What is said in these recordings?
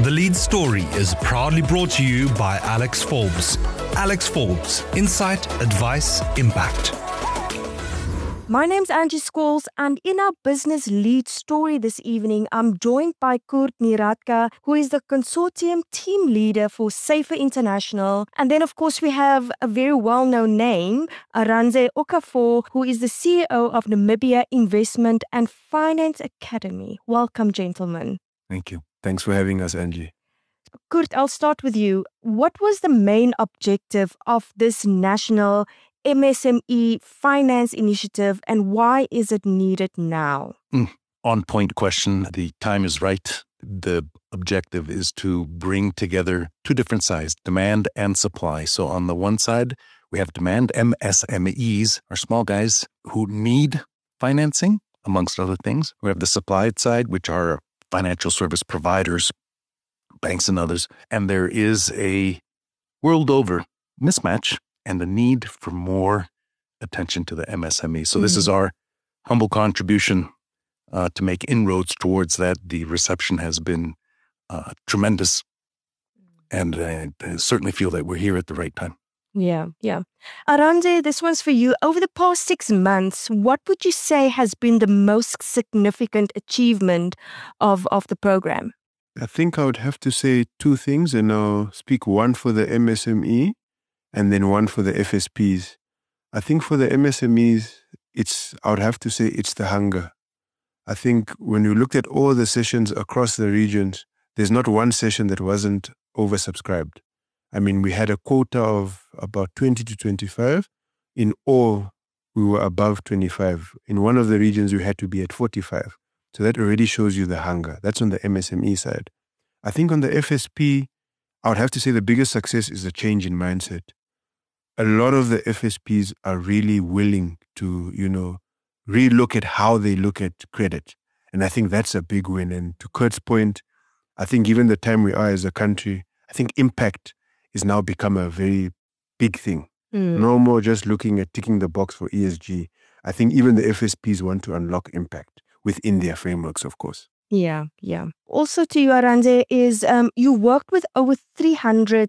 The Lead Story is proudly brought to you by Alex Forbes. Alex Forbes, insight, advice, impact. My name's Angie Scholes, and in our Business Lead Story this evening, I'm joined by Kurt Nieratka, who is the consortium team leader for Safer International. And then, of course, we have a very well-known name, Arendse Okafor, who is the CEO of Namibia Investment and Finance Academy. Welcome, gentlemen. Thank you. Thanks for having us, Angie. Kurt, I'll start with you. What was the main objective of this national MSME finance initiative, and why is it needed now? On point question. The time is right. The objective is to bring together two different sides, demand and supply. So on the one side, we have demand, MSMEs, are small guys who need financing, amongst other things. We have the supply side, which are financial service providers, banks and others. And there is a world over mismatch and the need for more attention to the MSME. So this is our humble contribution to make inroads towards that. The reception has been tremendous, and I certainly feel that we're here at the right time. Yeah. Arendse, this one's for you. Over the past 6 months, what would you say has been the most significant achievement of the program? I think I would have to say two things, and I'll speak one for the MSME and then one for the FSPs. I think for the MSMEs, I would have to say it's the hunger. I think when you looked at all the sessions across the regions, there's not one session that wasn't oversubscribed. I mean, we had a quota of about 20 to 25. In all, we were above 25. In one of the regions, we had to be at 45. So that already shows you the hunger. That's on the MSME side. I think on the FSP, I would have to say the biggest success is the change in mindset. A lot of the FSPs are really willing to, relook at how they look at credit. And I think that's a big win. And to Kurt's point, I think given the time we are as a country, I think impact is now become a very big thing. No more just looking at ticking the box for ESG. I think even the FSPs want to unlock impact within their frameworks, of course. Yeah. Also to you, Arendse, is you worked with over 300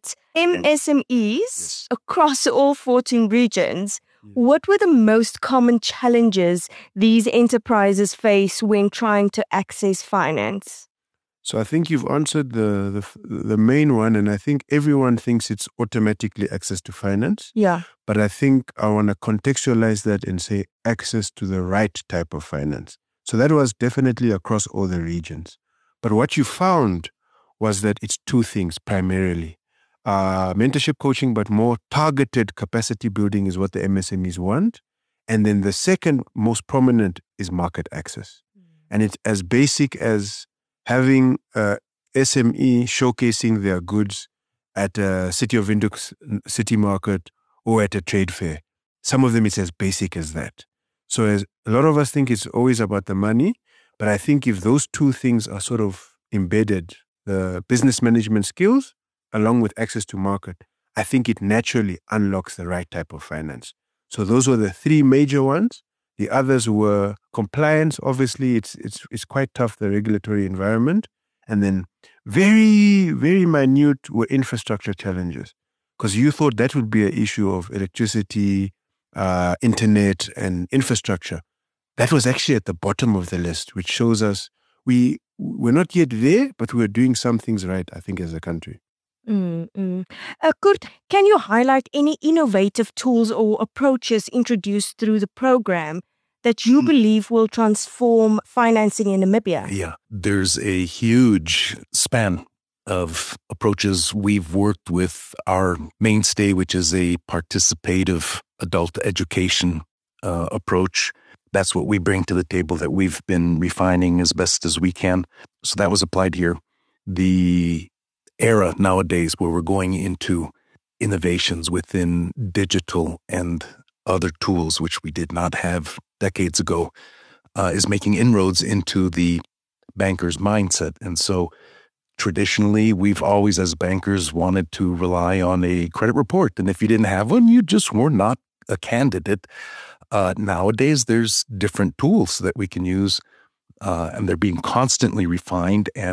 MSMEs across all 14 regions. What were the most common challenges these enterprises face when trying to access finance? So I think you've answered the main one, and I think everyone thinks it's automatically access to finance. Yeah. But I think I want to contextualize that and say access to the right type of finance. So that was definitely across all the regions. But what you found was that it's two things primarily. Mentorship coaching, but more targeted capacity building is what the MSMEs want. And then the second most prominent is market access. And it's as basic as having a SME showcasing their goods at a City of Windhoek city market or at a trade fair. Some of them, it's as basic as that. So as a lot of us think it's always about the money, but I think if those two things are sort of embedded, the business management skills along with access to market, I think it naturally unlocks the right type of finance. So those were the three major ones. The others were compliance. Obviously, it's quite tough, the regulatory environment. And then very, very minute were infrastructure challenges, because you thought that would be an issue of electricity, internet and infrastructure. That was actually at the bottom of the list, which shows us we're not yet there, but we're doing some things right, I think, as a country. Kurt, can you highlight any innovative tools or approaches introduced through the program that you believe will transform financing in Namibia? Yeah, there's a huge span of approaches. We've worked with our mainstay, which is a participative adult education approach. That's what we bring to the table that we've been refining as best as we can. So that was applied here. The era nowadays where we're going into innovations within digital and other tools, which we did not have decades ago, is making inroads into the banker's mindset. And so traditionally, we've always, as bankers, wanted to rely on a credit report. And if you didn't have one, you just were not a candidate. Nowadays, there's different tools that we can use, and they're being constantly refined. And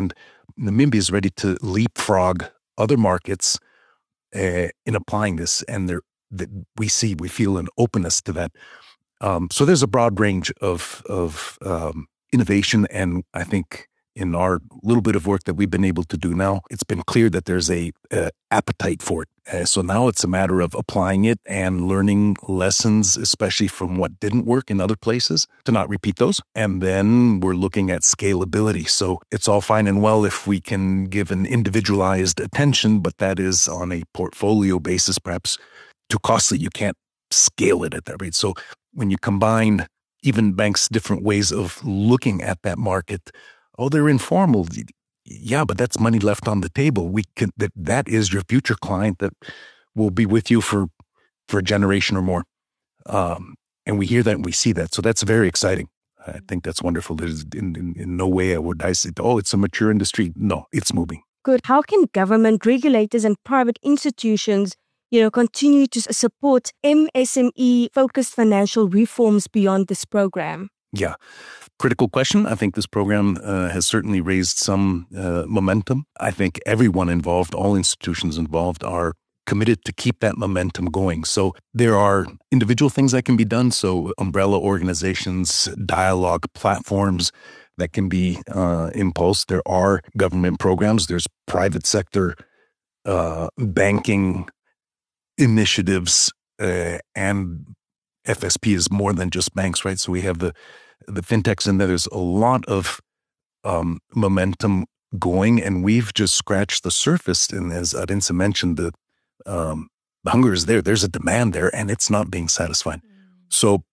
Namibia is ready to leapfrog other markets in applying this, and we feel an openness to that. So there's a broad range of innovation, and I think in our little bit of work that we've been able to do now, it's been clear that there's a appetite for it. So now it's a matter of applying it and learning lessons, especially from what didn't work in other places, to not repeat those. And then we're looking at scalability. So it's all fine and well if we can give an individualized attention, but that is on a portfolio basis, perhaps too costly. You can't scale it at that rate. So when you combine even banks' different ways of looking at that market, they're informal. Yeah, but that's money left on the table. That is your future client that will be with you for a generation or more. And we hear that and we see that. So that's very exciting. I think that's wonderful. There's in no way would I say, it's a mature industry. No, it's moving. Good. How can government, regulators, and private institutions continue to support MSME-focused financial reforms beyond this program? Yeah. Critical question. I think this program has certainly raised some momentum. I think everyone involved, all institutions involved, are committed to keep that momentum going. So there are individual things that can be done. So umbrella organizations, dialogue platforms that can be impulsed. There are government programs. There's private sector banking initiatives, and FSP is more than just banks, right? So we have the fintechs in there. There's a lot of momentum going, and we've just scratched the surface. And as Arinsa mentioned, the hunger is there. There's a demand there, and it's not being satisfied. So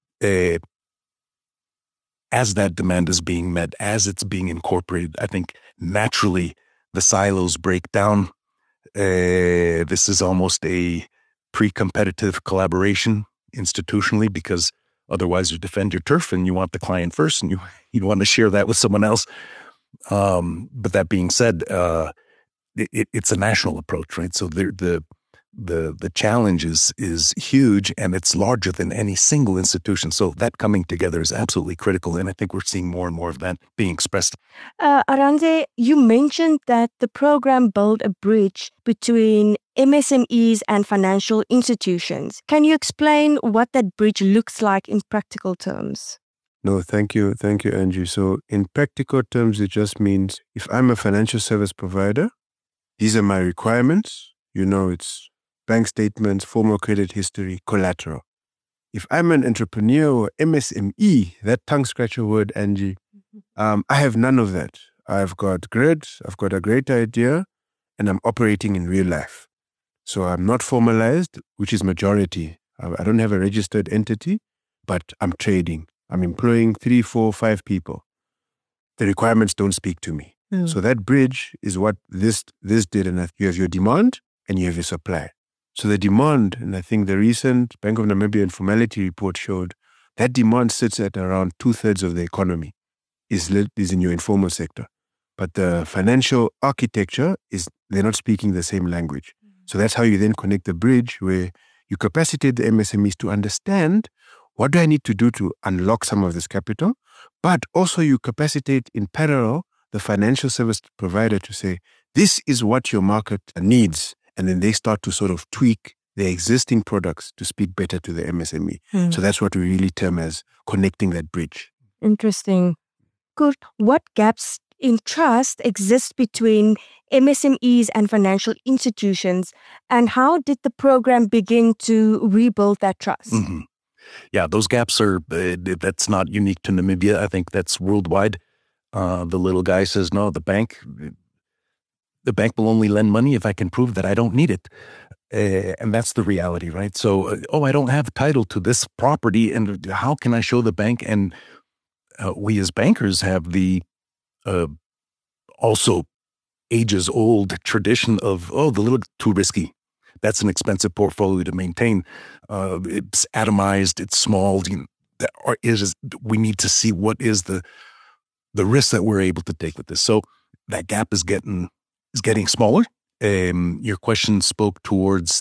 as that demand is being met, as it's being incorporated, I think naturally the silos break down. This is almost a pre-competitive collaboration institutionally, because otherwise you defend your turf and you want the client first, and you want to share that with someone else. But that being said, it's a national approach, right? So the challenge is huge, and it's larger than any single institution. So that coming together is absolutely critical, and I think we're seeing more and more of that being expressed. Arendse, you mentioned that the program built a bridge between MSMEs and financial institutions. Can you explain what that bridge looks like in practical terms? No, thank you. Thank you, Angie. So in practical terms, it just means if I'm a financial service provider, these are my requirements. It's bank statements, formal credit history, collateral. If I'm an entrepreneur or MSME, that tongue scratcher word, Angie, I have none of that. I've got grid, I've got a great idea, and I'm operating in real life. So I'm not formalized, which is majority. I don't have a registered entity, but I'm trading. I'm employing 3, 4, 5 people. The requirements don't speak to me. So that bridge is what this did. And you have your demand and you have your supply. So the demand, and I think the recent Bank of Namibia Informality report showed that demand sits at around 2/3 of the economy is in your informal sector. But the financial architecture they're not speaking the same language. So that's how you then connect the bridge, where you capacitate the MSMEs to understand what do I need to do to unlock some of this capital, but also you capacitate in parallel the financial service provider to say, this is what your market needs. And then they start to sort of tweak their existing products to speak better to the MSME. So that's what we really term as connecting that bridge. Interesting. Good. What gaps in trust exist between MSMEs and financial institutions, and how did the program begin to rebuild that trust? Mm-hmm. Yeah, those gaps that's not unique to Namibia. I think that's worldwide. The little guy says, no, the bank will only lend money if I can prove that I don't need it. And that's the reality, right? So, I don't have title to this property, and how can I show the bank? And we as bankers have the also ages-old tradition of, the little too risky. That's an expensive portfolio to maintain. It's atomized, it's small. We need to see what is the risk that we're able to take with this. So that gap is getting smaller. Your question spoke towards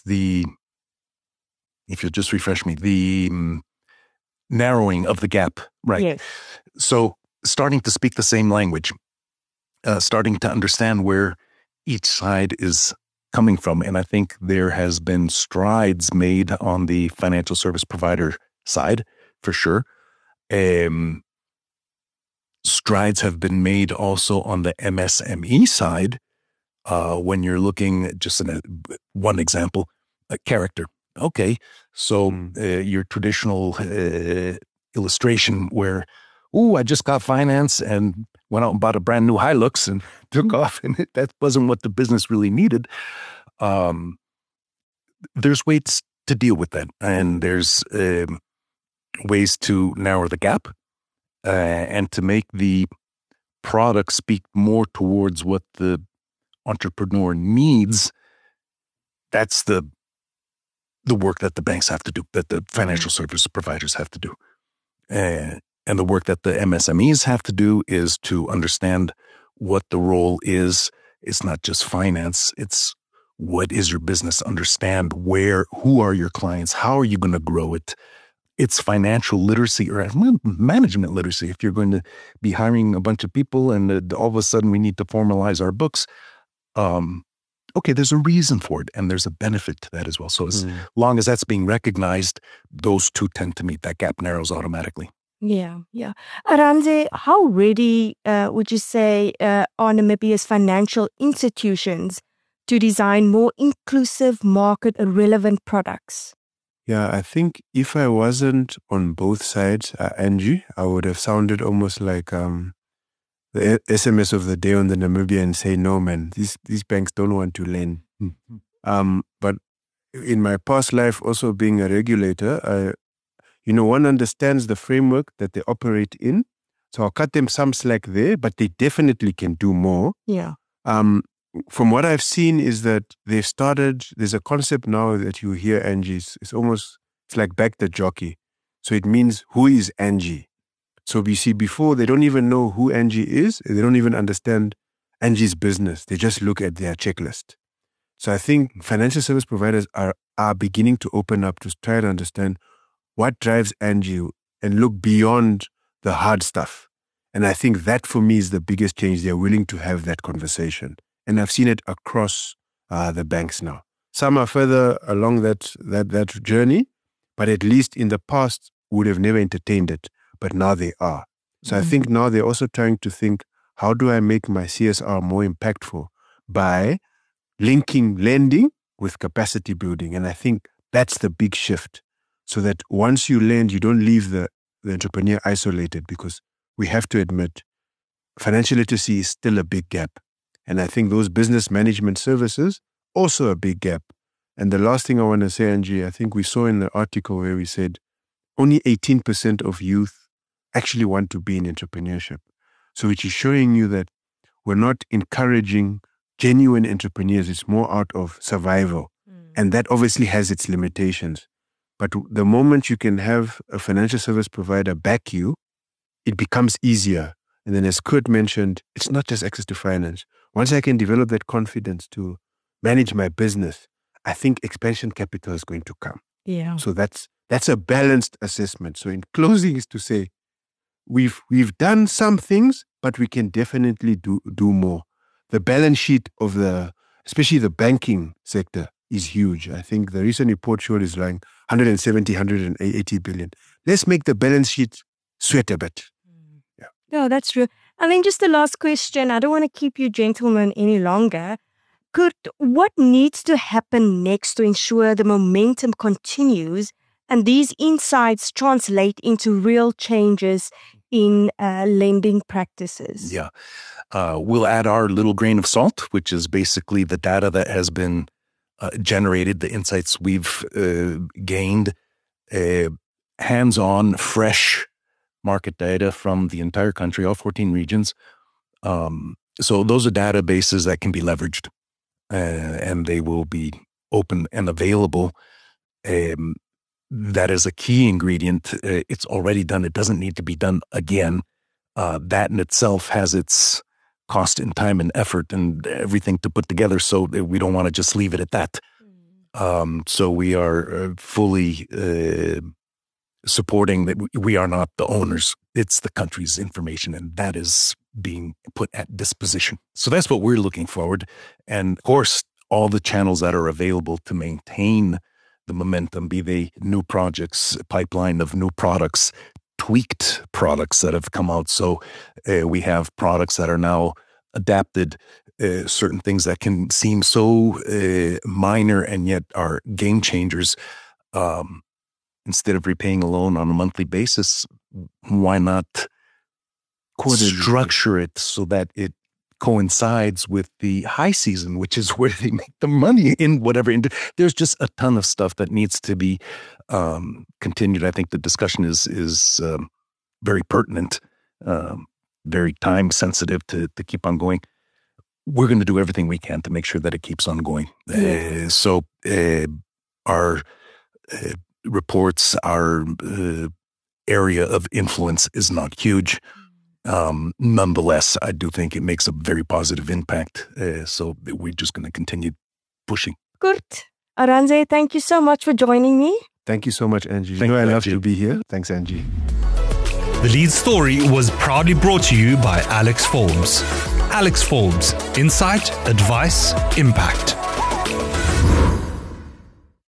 if you'll just refresh me, the narrowing of the gap, right? Yes. So starting to speak the same language. starting to understand where each side is coming from. And I think there has been strides made on the financial service provider side, for sure. Strides have been made also on the MSME side. When you're looking at just one example, a character. Okay, so your traditional illustration where, I just got finance and went out and bought a brand new Hilux and took off, and that wasn't what the business really needed. There's ways to deal with that, and there's ways to narrow the gap and to make the product speak more towards what the entrepreneur needs. That's the work that the banks have to do, that the financial service providers have to do. And the work that the MSMEs have to do is to understand what the role is. It's not just finance. It's what is your business? Understand who are your clients? How are you going to grow it? It's financial literacy or management literacy. If you're going to be hiring a bunch of people and all of a sudden we need to formalize our books, okay, there's a reason for it and there's a benefit to that as well. So as long as that's being recognized, those two tend to meet. That gap narrows automatically. Yeah. Arendse, how ready would you say are Namibia's financial institutions to design more inclusive, market-relevant products? Yeah, I think if I wasn't on both sides, Angie, I would have sounded almost like the SMS of the day on the Namibia and say, no, man, these banks don't want to lend. But in my past life, also being a regulator, one understands the framework that they operate in. So I'll cut them some slack there, but they definitely can do more. Yeah. From what I've seen is that they've started, there's a concept now that you hear, Angie, it's like back the jockey. So it means, who is Angie? So we see before, they don't even know who Angie is. They don't even understand Angie's business. They just look at their checklist. So I think financial service providers are beginning to open up to try to understand what drives Angie and look beyond the hard stuff. And I think that for me is the biggest change. They're willing to have that conversation. And I've seen it across the banks now. Some are further along that journey, but at least in the past would have never entertained it. But now they are. So I think now they're also trying to think, how do I make my CSR more impactful by linking lending with capacity building? And I think that's the big shift. So that once you lend, you don't leave the entrepreneur isolated, because we have to admit, financial literacy is still a big gap. And I think those business management services, also a big gap. And the last thing I want to say, Angie, I think we saw in the article where we said only 18% of youth actually want to be in entrepreneurship. So which is showing you that we're not encouraging genuine entrepreneurs. It's more out of survival. And that obviously has its limitations. But the moment you can have a financial service provider back you, it becomes easier. And then as Kurt mentioned, it's not just access to finance. Once I can develop that confidence to manage my business, I think expansion capital is going to come. Yeah. So that's a balanced assessment. So in closing is to say, we've done some things, but we can definitely do more. The balance sheet of especially the banking sector is huge. I think the recent report showed is like 170, 180 billion. Let's make the balance sheet sweat a bit. Yeah. No, that's true. And then just the last question. I don't want to keep you gentlemen any longer. Kurt, what needs to happen next to ensure the momentum continues and these insights translate into real changes in lending practices? Yeah. We'll add our little grain of salt, which is basically the data that has been generated, the insights we've gained, hands-on, fresh market data from the entire country, all 14 regions. So those are databases that can be leveraged, and they will be open and available. That is a key ingredient. It's already done. It doesn't need to be done again. That in itself has its cost in time and effort and everything to put together. So we don't want to just leave it at that. So we are fully supporting that. We are not the owners. It's the country's information, and that is being put at disposition. So that's what we're looking forward. And of course, all the channels that are available to maintain the momentum, be they new projects, pipeline of new products, tweaked products that have come out. So we have products that are now adapted, certain things that can seem so minor and yet are game changers. Instead of repaying a loan on a monthly basis, why not structure it so that it coincides with the high season, which is where they make the money in whatever. There's just a ton of stuff that needs to be continued. I think the discussion is very pertinent, very time sensitive to keep on going. We're going to do everything we can to make sure that it keeps on going. So our reports, our area of influence is not huge. Nonetheless, I do think it makes a very positive impact. So we're just going to continue pushing. Kurt, Arendse, thank you so much for joining me. Thank you so much, Angie. I love to be here. Thanks, Angie. The lead story was proudly brought to you by Alex Forbes. Alex Forbes, insight, advice, impact.